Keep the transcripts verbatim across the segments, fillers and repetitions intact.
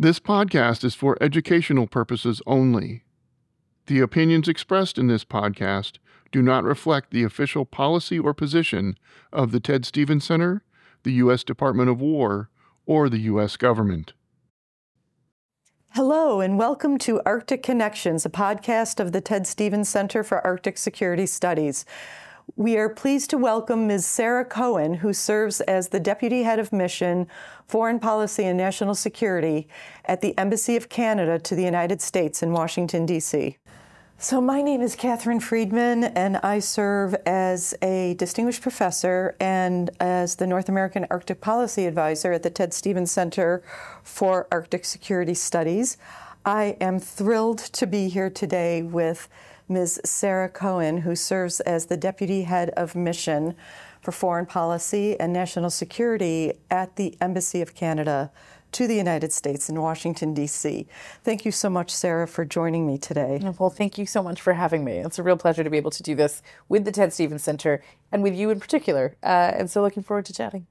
This podcast is for educational purposes only. The opinions expressed in this podcast do not reflect the official policy or position of the Ted Stevens Center, the U S Department of War, or the U S government. Hello, and welcome to Arctic Connections, a podcast of the Ted Stevens Center for Arctic Security Studies. We are pleased to welcome Miz Sarah Cohen, who serves as the Deputy Head of Mission, Foreign Policy and National Security at the Embassy of Canada to the United States in Washington, D C So my name is Catherine Friedman, and I serve as a distinguished professor and as the North American Arctic Policy Advisor at the Ted Stevens Center for Arctic Security Studies. I am thrilled to be here today with Miz Sarah Cohen, who serves as the Deputy Head of Mission for Foreign Policy and National Security at the Embassy of Canada to the United States in Washington, D C Thank you so much, Sarah, for joining me today. Well, thank you so much for having me. It's a real pleasure to be able to do this with the Ted Stevens Center and with you in particular. Uh, and so looking forward to chatting.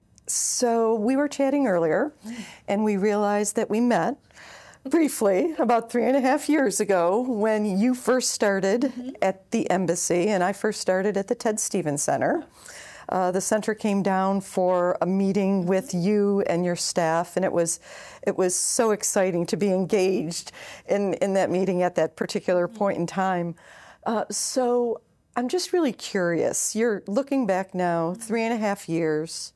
So we were chatting earlier, and we realized that we met briefly about three and a half years ago when you first started mm-hmm. at the embassy, and I first started at the Ted Stevens Center. Uh, the center came down for a meeting with you and your staff, and it was it was so exciting to be engaged in, in that meeting at that particular point in time. Uh, so I'm just really curious. You're looking back now, three and a half years.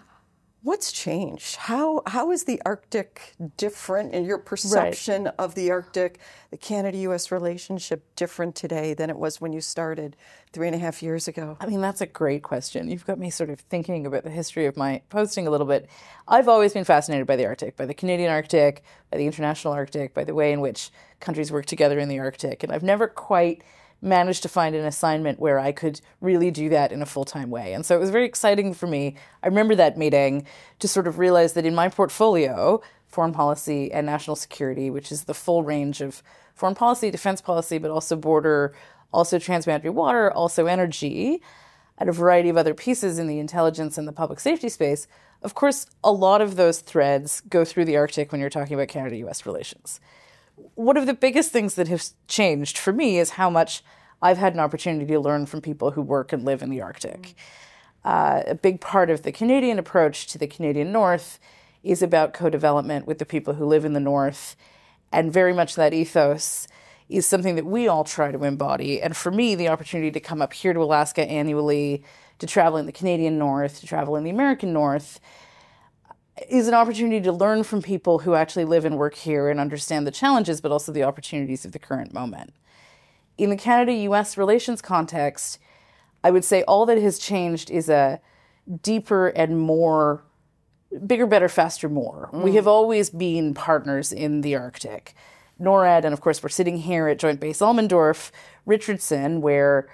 What's changed? How how is the Arctic different, and your perception right. of the Arctic, the Canada-U S relationship, different today than it was when you started three and a half years ago? I mean, that's a great question. You've got me sort of thinking about the history of my posting a little bit. I've always been fascinated by the Arctic, by the Canadian Arctic, by the international Arctic, by the way in which countries work together in the Arctic, and I've never quite managed to find an assignment where I could really do that in a full-time way. And so it was very exciting for me. I remember that meeting to sort of realize that in my portfolio, foreign policy and national security, which is the full range of foreign policy, defense policy, but also border, also transboundary water, also energy, and a variety of other pieces in the intelligence and the public safety space. Of course, a lot of those threads go through the Arctic when you're talking about Canada-U S relations. One of the biggest things that has changed for me is how much I've had an opportunity to learn from people who work and live in the Arctic. Uh, a big part of the Canadian approach to the Canadian North is about co-development with the people who live in the North, and very much that ethos is something that we all try to embody. And for me, the opportunity to come up here to Alaska annually, to travel in the Canadian North, to travel in the American North, is an opportunity to learn from people who actually live and work here and understand the challenges, but also the opportunities of the current moment. In the Canada-U S relations context, I would say all that has changed is a deeper and more, bigger, better, faster, more. Mm. We have always been partners in the Arctic. NORAD, and of course we're sitting here at Joint Base Almendorf, Richardson, where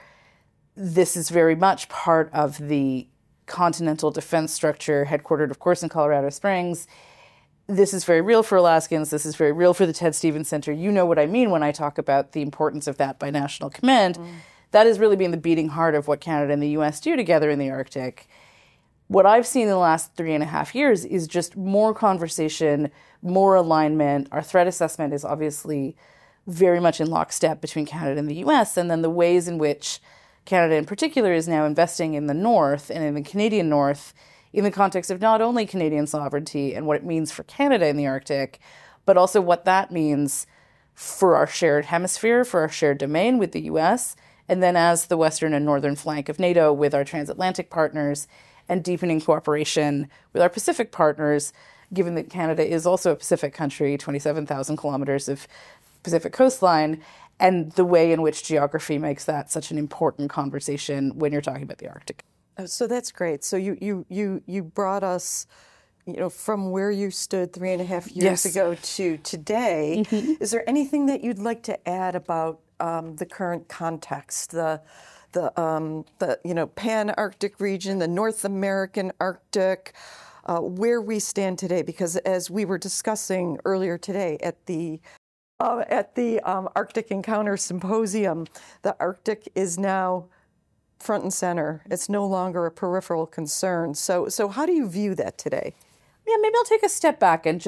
this is very much part of the continental defense structure, headquartered, of course, in Colorado Springs. This is very real for Alaskans. This is very real for the Ted Stevens Center. You know what I mean when I talk about the importance of that binational command. Mm. That has really been the beating heart of what Canada and the U S do together in the Arctic. What I've seen in the last three and a half years is just more conversation, more alignment. Our threat assessment is obviously very much in lockstep between Canada and the U S, and then the ways in which Canada in particular is now investing in the North and in the Canadian North in the context of not only Canadian sovereignty and what it means for Canada in the Arctic, but also what that means for our shared hemisphere, for our shared domain with the U S, and then as the western and northern flank of NATO with our transatlantic partners, and deepening cooperation with our Pacific partners, given that Canada is also a Pacific country, twenty-seven thousand kilometers of Pacific coastline, and the way in which geography makes that such an important conversation when you're talking about the Arctic. Oh, so that's great. So you you you you brought us, you know, from where you stood three and a half years yes. ago to today. Mm-hmm. Is there anything that you'd like to add about um, the current context, the the um, the you know Pan-Arctic region, the North American Arctic, uh, where we stand today? Because as we were discussing earlier today at the Uh, at the um, Arctic Encounter Symposium, the Arctic is now front and center. It's no longer a peripheral concern. So, so how do you view that today? Yeah, maybe I'll take a step back and just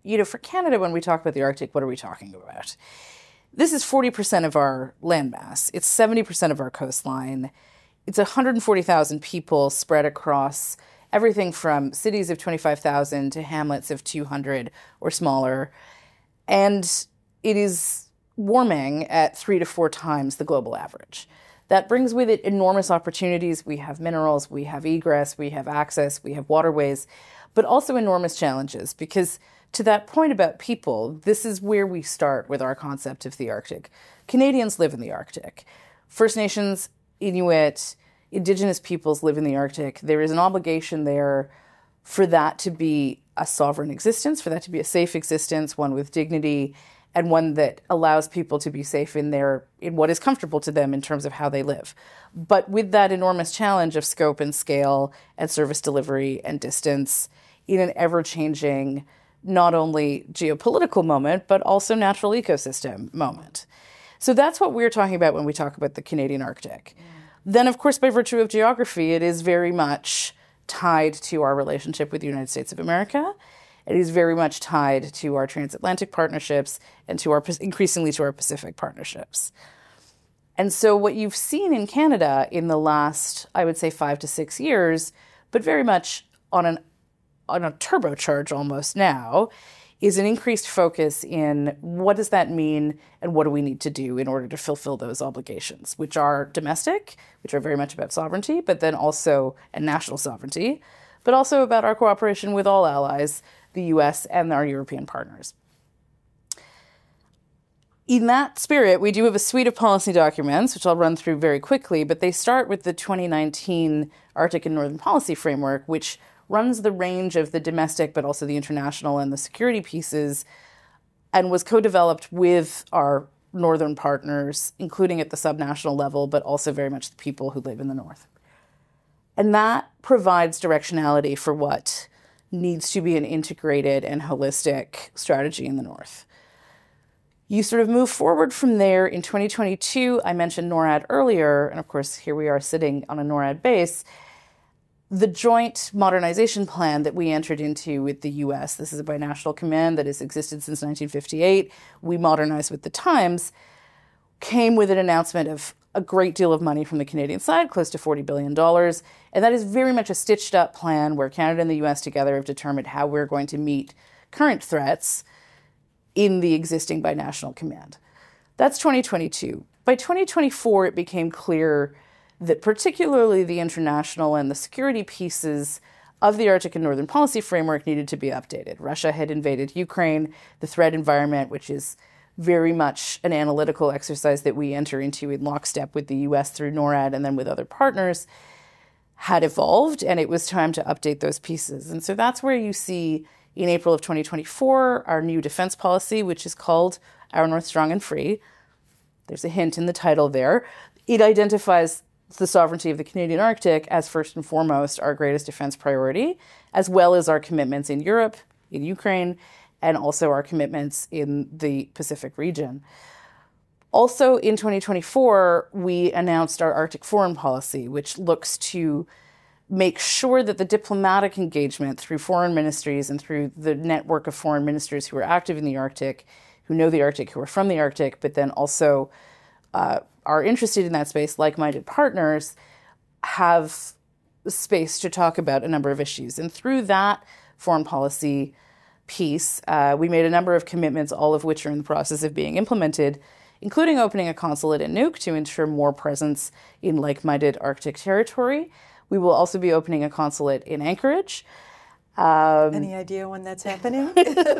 you know, for Canada, when we talk about the Arctic, what are we talking about? This is forty percent of our landmass. It's seventy percent of our coastline. It's one hundred forty thousand people spread across everything from cities of twenty-five thousand to hamlets of two hundred or smaller. And it is warming at three to four times the global average. That brings with it enormous opportunities. We have minerals, we have egress, we have access, we have waterways, but also enormous challenges, because to that point about people, this is where we start with our concept of the Arctic. Canadians live in the Arctic. First Nations, Inuit, Indigenous peoples live in the Arctic. There is an obligation there for that to be a sovereign existence, for that to be a safe existence, one with dignity, and one that allows people to be safe in their in what is comfortable to them in terms of how they live. But with that enormous challenge of scope and scale and service delivery and distance in an ever-changing, not only geopolitical moment, but also natural ecosystem moment. So that's what we're talking about when we talk about the Canadian Arctic. Mm. Then, of course, by virtue of geography, it is very much tied to our relationship with the United States of America. It is very much tied to our transatlantic partnerships and to our increasingly to our Pacific partnerships. And so what you've seen in Canada in the last, I would say, five to six years, but very much on an on a turbocharge almost now, is an increased focus in what does that mean and what do we need to do in order to fulfill those obligations, which are domestic, which are very much about sovereignty, but then also and national sovereignty, but also about our cooperation with all allies, the U S and our European partners. In that spirit, we do have a suite of policy documents, which I'll run through very quickly, but they start with the twenty nineteen Arctic and Northern Policy Framework, which runs the range of the domestic, but also the international and the security pieces, and was co-developed with our northern partners, including at the subnational level, but also very much the people who live in the north. And that provides directionality for what needs to be an integrated and holistic strategy in the north. You sort of move forward from there. In twenty twenty-two, I mentioned NORAD earlier, and of course, here we are sitting on a NORAD base. The joint modernization plan that we entered into with the U S, this is a binational command that has existed since nineteen fifty-eight, we modernized with the times, came with an announcement of a great deal of money from the Canadian side, close to forty billion dollars, and that is very much a stitched up plan where Canada and the U S together have determined how we're going to meet current threats in the existing binational command. That's twenty twenty-two. By twenty twenty-four, it became clear that particularly the international and the security pieces of the Arctic and Northern Policy Framework needed to be updated. Russia had invaded Ukraine. The threat environment, which is very much an analytical exercise that we enter into in lockstep with the U S through NORAD and then with other partners, had evolved, and it was time to update those pieces. And so that's where you see in April of twenty twenty-four our new defense policy, which is called Our North Strong and Free. There's a hint in the title there. It identifies the sovereignty of the Canadian Arctic as first and foremost our greatest defense priority, as well as our commitments in Europe, in Ukraine, and also our commitments in the Pacific region. Also in twenty twenty-four, we announced our Arctic foreign policy, which looks to make sure that the diplomatic engagement through foreign ministries and through the network of foreign ministers who are active in the Arctic, who know the Arctic, who are from the Arctic, but then also uh, are interested in that space, like-minded partners, have space to talk about a number of issues. And through that foreign policy piece, uh, we made a number of commitments, all of which are in the process of being implemented, including opening a consulate in Nuuk to ensure more presence in like-minded Arctic territory. We will also be opening a consulate in Anchorage. Um, Any idea when that's happening?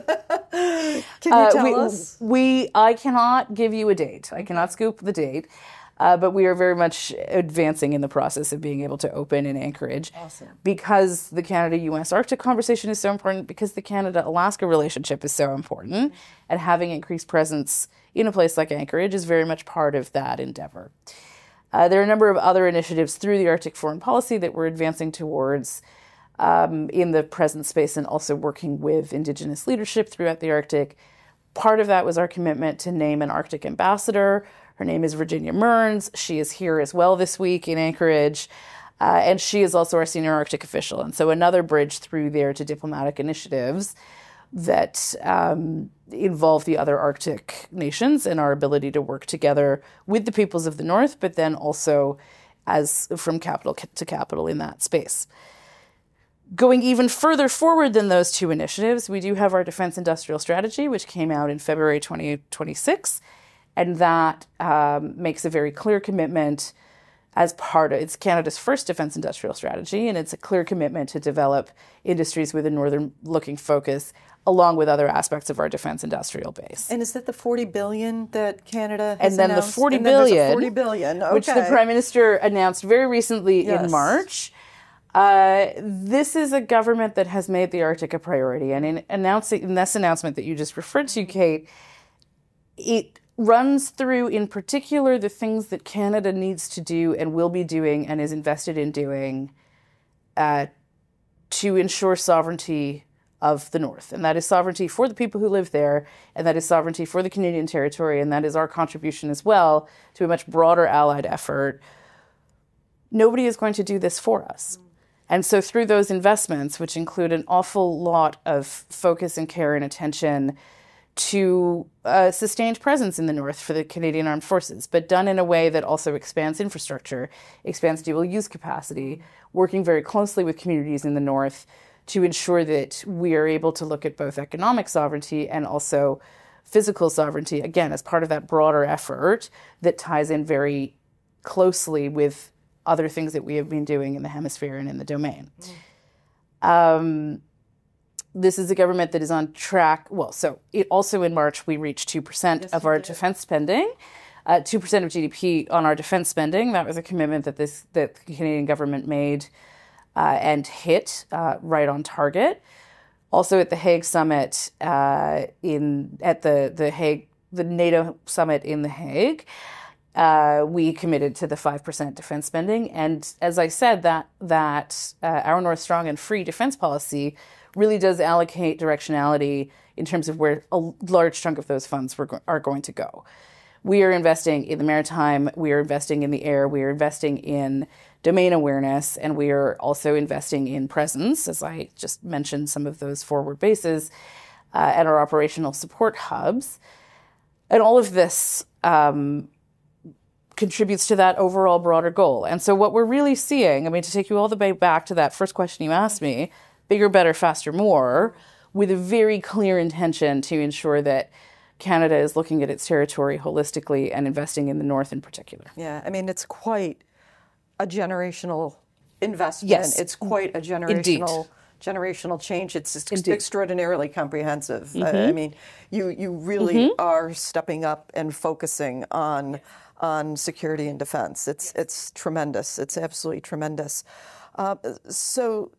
Can you uh, tell we, us? We, I cannot give you a date. I cannot scoop the date, uh, but we are very much advancing in the process of being able to open in Anchorage. Awesome. Because the Canada-U S Arctic conversation is so important, because the Canada-Alaska relationship is so important, and having increased presence in a place like Anchorage is very much part of that endeavor. Uh, there are a number of other initiatives through the Arctic foreign policy that we're advancing towards um, in the present space, and also working with Indigenous leadership throughout the Arctic. Part of that was our commitment to name an Arctic ambassador. Her name is Virginia Mearns. She is here as well this week in Anchorage, uh, and she is also our senior Arctic official. And so another bridge through there to diplomatic initiatives. that um, involve the other Arctic nations and our ability to work together with the peoples of the North, but then also as from capital to capital in that space. Going even further forward than those two initiatives, we do have our Defense Industrial Strategy, which came out in February twenty twenty-six, and that um, makes a very clear commitment as part of, it's Canada's first defense industrial strategy, and it's a clear commitment to develop industries with a northern-looking focus, along with other aspects of our defense industrial base. And is that the forty billion that Canada has And then announced? the forty and then there's billion, a forty billion, okay. which the Prime Minister announced very recently Yes. in March. Uh, this is a government that has made the Arctic a priority, and in announcing in this announcement that you just referred to, Kate, it runs through, in particular, the things that Canada needs to do and will be doing and is invested in doing uh, to ensure sovereignty of the North. And that is sovereignty for the people who live there, and that is sovereignty for the Canadian territory, and that is our contribution as well to a much broader allied effort. Nobody is going to do this for us. And so through those investments, which include an awful lot of focus and care and attention to a sustained presence in the North for the Canadian Armed Forces, but done in a way that also expands infrastructure, expands dual-use capacity, working very closely with communities in the North to ensure that we are able to look at both economic sovereignty and also physical sovereignty, again, as part of that broader effort that ties in very closely with other things that we have been doing in the hemisphere and in the domain. Mm. Um, This is a government that is on track. Well, so it also in March, we reached two percent yes, of our did. defense spending, uh, two percent of G D P on our defense spending. That was a commitment that this that the Canadian government made uh, and hit uh, right on target. Also at the Hague summit uh, in at the the Hague the NATO summit in The Hague, uh, we committed to the five percent defense spending. And as I said, that that uh, our North Strong and Free defense policy really does allocate directionality in terms of where a large chunk of those funds were go- are going to go. We are investing in the maritime, we are investing in the air, we are investing in domain awareness, and we are also investing in presence, as I just mentioned, some of those forward bases uh, and our operational support hubs. And all of this um, contributes to that overall broader goal. And so what we're really seeing, I mean, to take you all the way back to that first question you asked me, bigger, better, faster, more, with a very clear intention to ensure that Canada is looking at its territory holistically and investing in the North in particular. Yeah, I mean, it's quite a generational investment. Yes. It's quite a generational Indeed. generational change. It's ex- Indeed. extraordinarily comprehensive. Mm-hmm. Uh, I mean, you you really mm-hmm. are stepping up and focusing on on security and defense. It's it's tremendous. It's absolutely tremendous. Uh, so.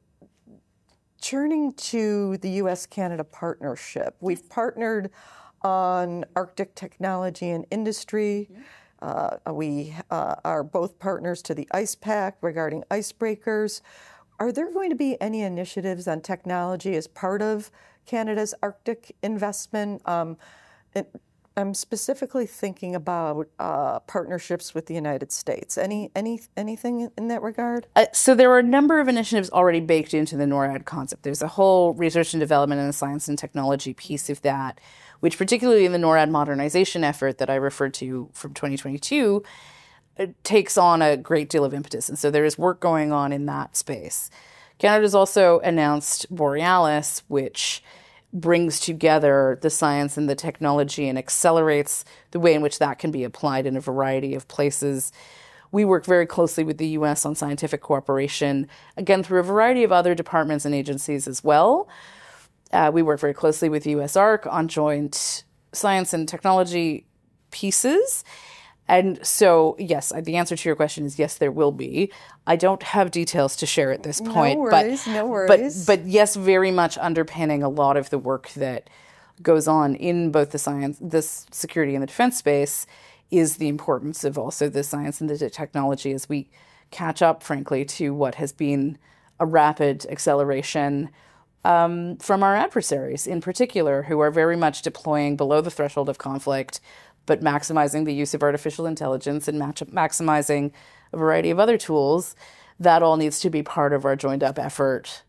Turning to the U S Canada partnership, we've partnered on Arctic technology and industry. Uh, we uh, are both partners to the Ice Pact regarding icebreakers. Are there going to be any initiatives on technology as part of Canada's Arctic investment? Um, it, I'm specifically thinking about uh, partnerships with the United States. Any, any, anything in that regard? Uh, so there are a number of initiatives already baked into the NORAD concept. There's a whole research and development and science and technology piece of that, which particularly in the NORAD modernization effort that I referred to from twenty twenty-two, it takes on a great deal of impetus. And so there is work going on in that space. Canada's also announced Borealis, which brings together the science and the technology and accelerates the way in which that can be applied in a variety of places. We work very closely with the U S on scientific cooperation, again, through a variety of other departments and agencies as well. Uh, we work very closely with U S A R C on joint science and technology pieces. And so, yes, the answer to your question is yes, there will be. I don't have details to share at this point. No worries, but, no worries. But, but yes, very much underpinning a lot of the work that goes on in both the science, the security and the defense space is the importance of also the science and the technology as we catch up, frankly, to what has been a rapid acceleration um, from our adversaries in particular, who are very much deploying below the threshold of conflict, but maximizing the use of artificial intelligence and match- maximizing a variety of other tools. That all needs to be part of our joined up effort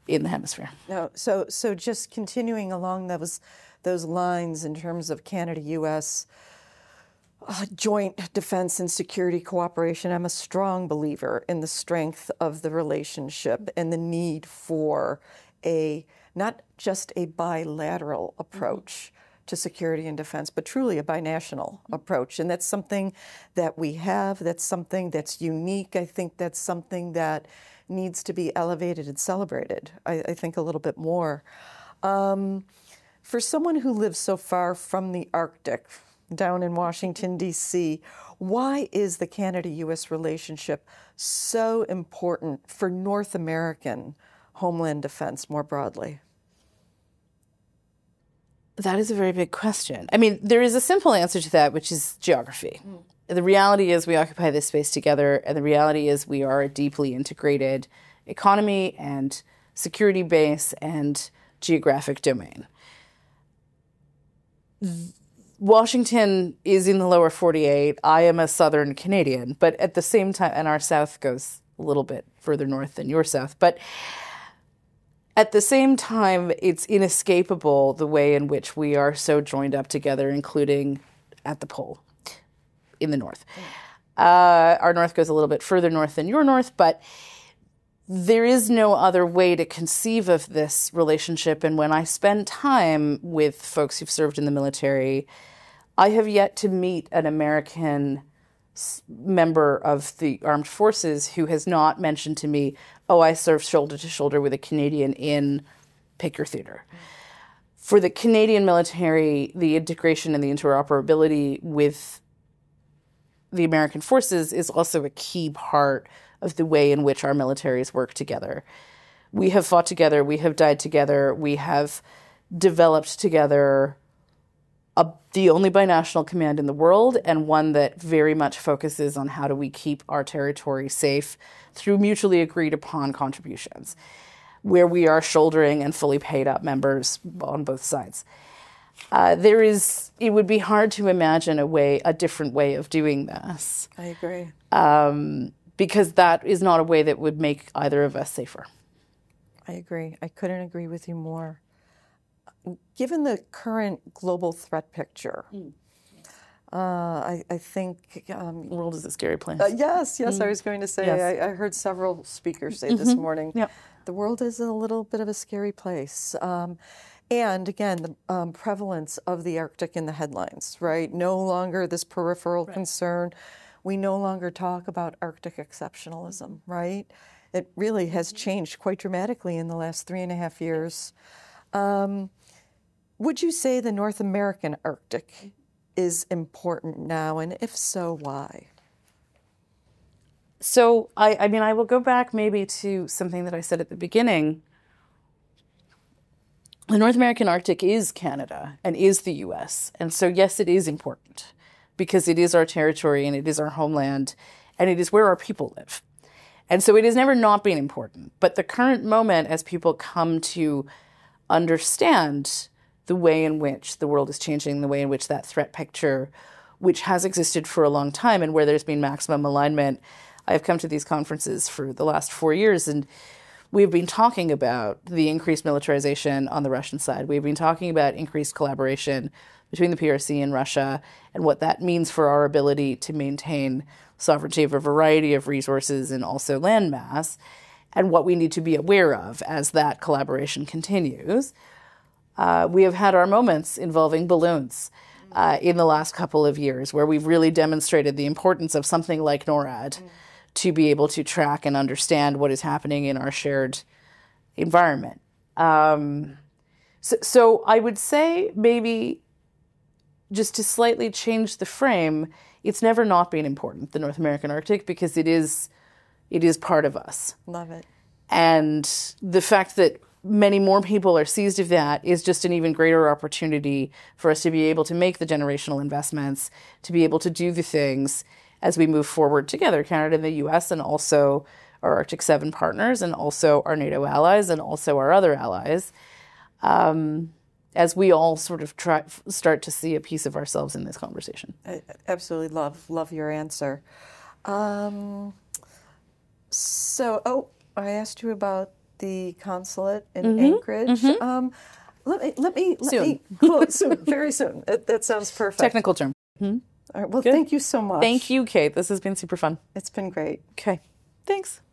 in the hemisphere. No, so so just continuing along those those lines in terms of Canada-U S uh, joint defense and security cooperation, I'm a strong believer in the strength of the relationship and the need for a not just a bilateral approach mm-hmm. to security and defense, but truly a binational mm-hmm. approach. And that's something that we have. That's something that's unique. I think that's something that needs to be elevated and celebrated, I, I think, a little bit more. Um, for someone who lives so far from the Arctic, down in Washington, D C, why is the Canada-U S relationship so important for North American homeland defense more broadly? That is a very big question. I mean, there is a simple answer to that, which is geography. Mm. The reality is we occupy this space together, and the reality is we are a deeply integrated economy and security base and geographic domain. Washington is in the lower forty-eight. I am a Southern Canadian, but at the same time, and our south goes a little bit further north than your south, but at the same time, it's inescapable the way in which we are so joined up together, including at the pole in the north. Uh, our north goes a little bit further north than your north, but there is no other way to conceive of this relationship. And when I spend time with folks who've served in the military, I have yet to meet an American member of the armed forces who has not mentioned to me, oh, I served shoulder to shoulder with a Canadian in pick your theater. For the Canadian military, the integration and the interoperability with the American forces is also a key part of the way in which our militaries work together. We have fought together, we have died together, we have developed together a, the only binational command in the world, and one that very much focuses on how do we keep our territory safe through mutually agreed upon contributions, where we are shouldering and fully paid up members on both sides. Uh, there is, it would be hard to imagine a way, a different way of doing this. I agree. Um, because that is not a way that would make either of us safer. I agree. I couldn't agree with you more. Given the current global threat picture, mm. uh, I, I think... Um, the world is a scary place. Uh, yes, yes, mm. I was going to say, yes. I, I heard several speakers say mm-hmm. this morning, yep. the world is a little bit of a scary place. Um, and again, the um, prevalence of the Arctic in the headlines, right? No longer this peripheral right. concern. We no longer talk about Arctic exceptionalism, right? It really has changed quite dramatically in the last three and a half years. Um, would you say the North American Arctic is important now, and if so, why? So, I, I mean, I will go back maybe to something that I said at the beginning. The North American Arctic is Canada and is the U S. And so, yes, it is important because it is our territory and it is our homeland and it is where our people live. And so it has never not been important. But the current moment, as people come to understand the way in which the world is changing, the way in which that threat picture, which has existed for a long time and where there's been maximum alignment, I have come to these conferences for the last four years and we've been talking about the increased militarization on the Russian side. We've been talking about increased collaboration between the P R C and Russia and what that means for our ability to maintain sovereignty of a variety of resources and also land mass, and what we need to be aware of as that collaboration continues. Uh, we have had our moments involving balloons uh, in the last couple of years where we've really demonstrated the importance of something like NORAD mm. to be able to track and understand what is happening in our shared environment. Um, so, so I would say maybe just to slightly change the frame, it's never not been important, the North American Arctic, because it is it is part of us. Love it. And the fact that many more people are seized of that is just an even greater opportunity for us to be able to make the generational investments, to be able to do the things as we move forward together, Canada and the U S, and also our Arctic seven partners, and also our NATO allies, and also our other allies, um, as we all sort of try, start to see a piece of ourselves in this conversation. I absolutely love, love your answer. Um, so, oh, I asked you about the consulate in mm-hmm. Anchorage. Mm-hmm. Um, let me, let me, let soon. me, well, soon, very soon. That, that sounds perfect. Technical term. Mm-hmm. All right. Well, Good. Thank you so much. Thank you, Kate. This has been super fun. It's been great. Okay. Thanks.